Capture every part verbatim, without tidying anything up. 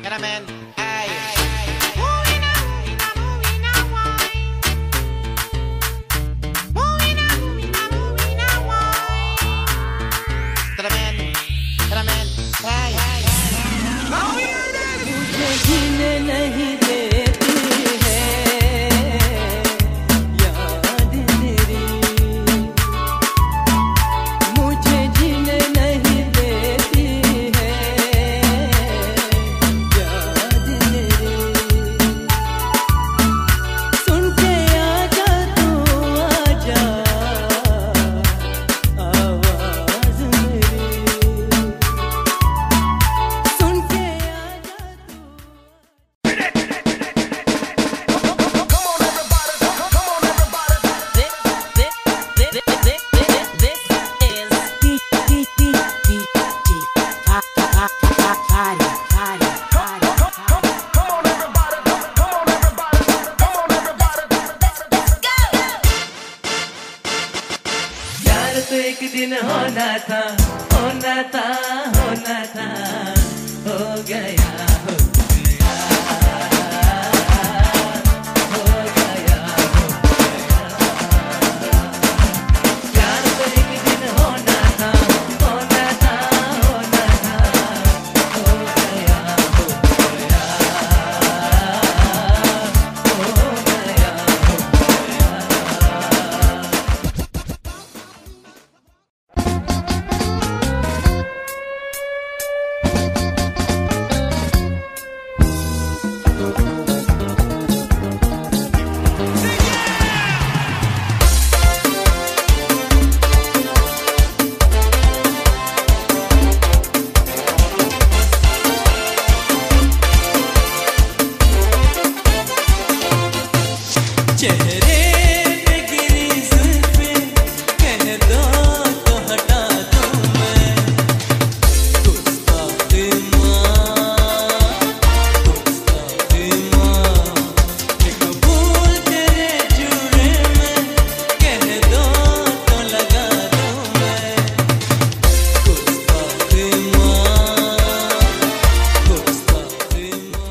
Cameraman, ay. Cameraman, cameraman, ay. मुझे जीने नहीं देती है याद तेरी, मुझे जीने नहीं देती है याद तेरी। सुन के आजा तू आजा आवाज मेरी, सुन के आजा तू। प्यार तो एक दिन होना था, होना था, होना था, हो गया, हो गया, हो गया, हो गया। प्यार तो एक दिन होना था, होना था, होना था, हो गया, हो गया, हो गया, हो चेहरे पे गिरी जुल्फे कह दो तो हटा दूं मैं, गुस्ताखी माँ, गुस्ताखी माँ, एक भूल तेरे जुर्म में कह दो तो लगा दूं मैं, गुस्ताखी माँ, गुस्ताखी माँ।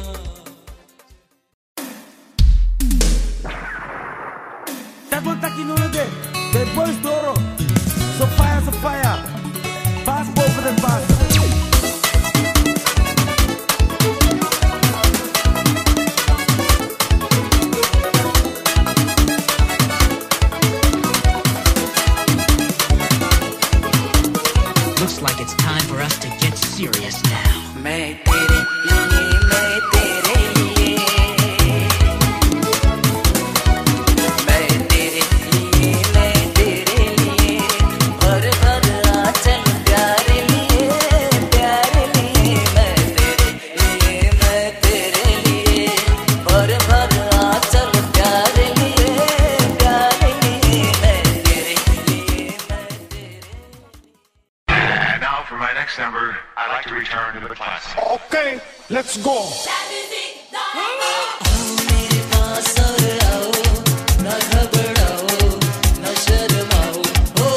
Table taki nulde, the boys doro. So fire, so fire. Pass over the pass. Looks like it's time for us to get serious now. मैं तेरे लिए, मैं तेरे लिए, मैं तेरे लिए, मैं तेरे लिए, भर भर आंचल प्यारे लिए, प्यारे लिए, मैं तेरे लिए, मैं तेरे लिए, भर भर आंचल प्यारे लिए, प्यारे लिए, मैं तेरे लिए, मैं तेरे। And now for my next number, I'd like to return to the classics. Okay, let's go. मेरे पास और आओ, ना घबराओ, ना शर्माओ, ओ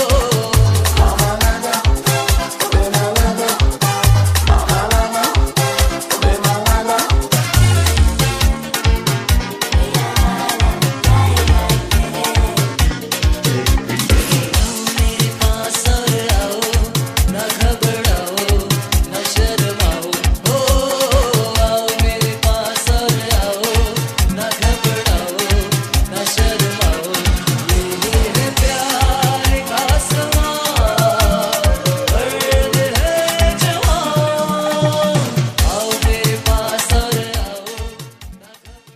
मेरे पास और आओ, ना घबराओ, ना शर्माओ, ओ आओ मेरे पास और आओ, ना घबराओ, ना शर्माओ, ये है प्यार का सवाल, दर्द है जवान, आओ मेरे पास और आओ, ना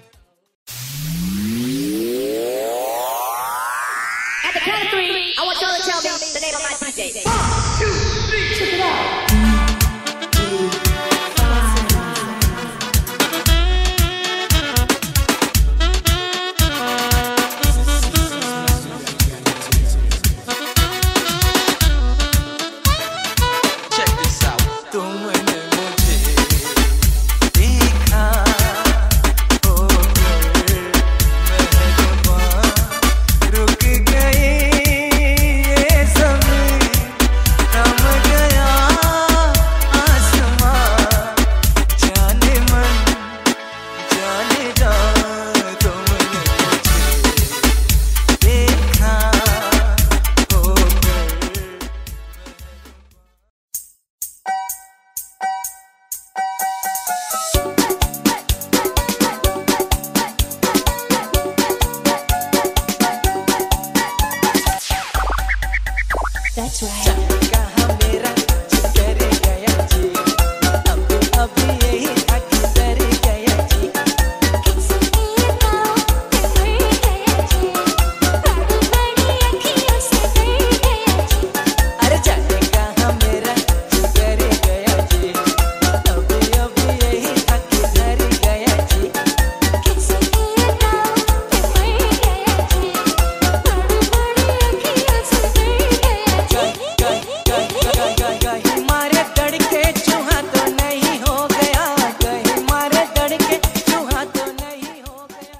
At the count of three, I want y'all to tell me the name of my D J. Check this out. तुमने मुझे देखा, होकर महबूबा, रुक गई ये ज़मीं, हम That's right. कहाँ मेरा जिगर गया जी, अभी अभी यही थक कर गया जी। किसी के पाँव पे मर गया जी, बड़ी बड़ी अखियों से डर गया जी। अरे जाने कहाँ मेरा जिगर गया जी, अभी अभी यही थक कर गया जी। किसी के पाँव पे मर गया जी, बड़ी बड़ी अखियों से डर गया जी। कहीं मारे तड़के चूहा तो नहीं हो गया, कहीं मारे तड़के चूहा तो नहीं हो गया।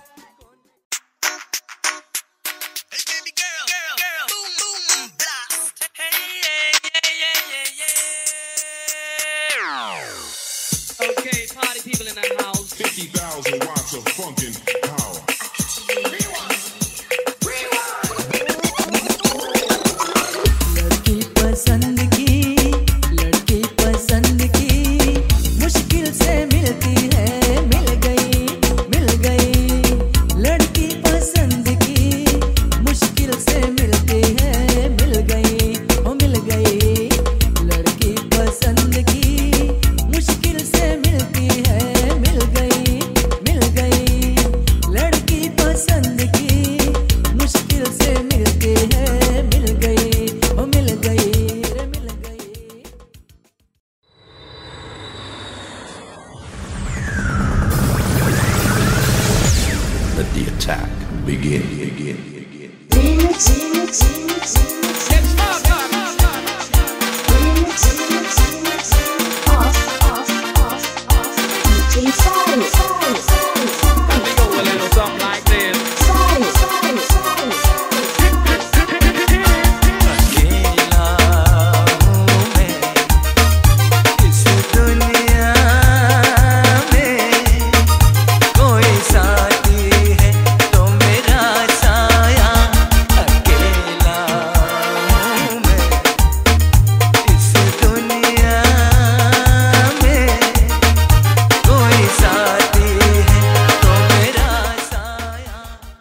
Hey baby girl, girl, girl, boom boom blast. Hey yeah yeah yeah yeah yeah. Okay, party people in the house. fifty thousand watts of funkin' power. लड़की पसंद की, लड़की पसंद की, मुश्किल से मिलती है, मिल गई, मिल गई। लड़की पसंद की, मुश्किल से मिलती है, मिल गई, ओ मिल गई। लड़की पसंद की, मुश्किल से मिलती है, मिल गई, मिल गई। लड़की पसंद की, मुश्किल से मिलती है, मिल गई, ओ मिल गई, रे मिल गई। Let the attack begin, begin, begin. Remix, remix, remix, remix. Remix, remix, remix. Off, off, off, off. D J Sari, Sari, Sari, Sari. We go a little something like this. Sari, Sari, Sari, Sari. अकेला हूँ मैं इस दुनिया में, कोई साथी है तो मेरा साया। अकेला हूँ मैं इस दुनिया में, कोई साथी है तो मेरा साया।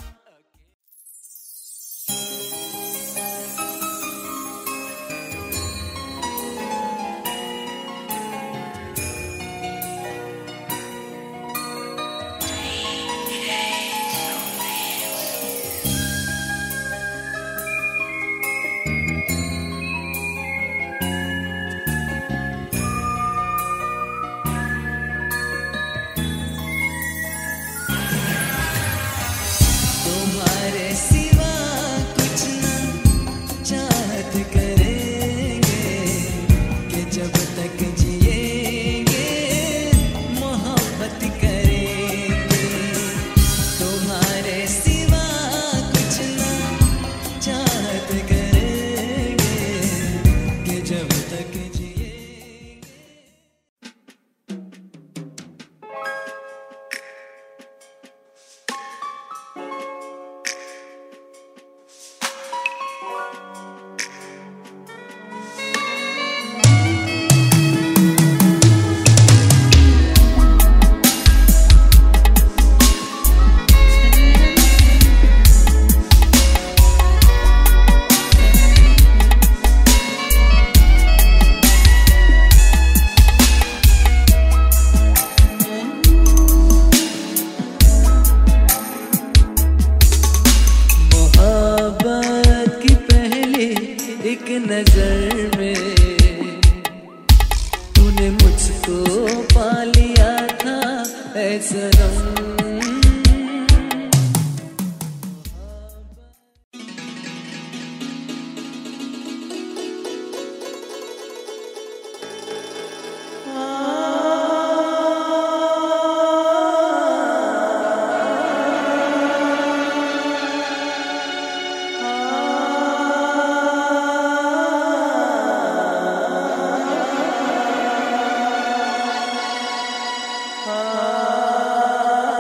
तुम्हारे सिवा कुछ न चाहत करेंगे, कि जब तक जिएंगे मोहब्बत करेंगे। तुम्हारे सिवा कुछ न चाहत करेंगे, कि जब तक जिएंगे। मोहब्बत की पहली एक नजर में तूने मुझको पा लिया था ऐ सनम। आ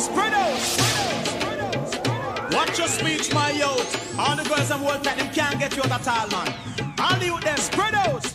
Spread out. Watch your speech, my youth. All the girls and work that them can't get you out at all, man. All the youth them spread out.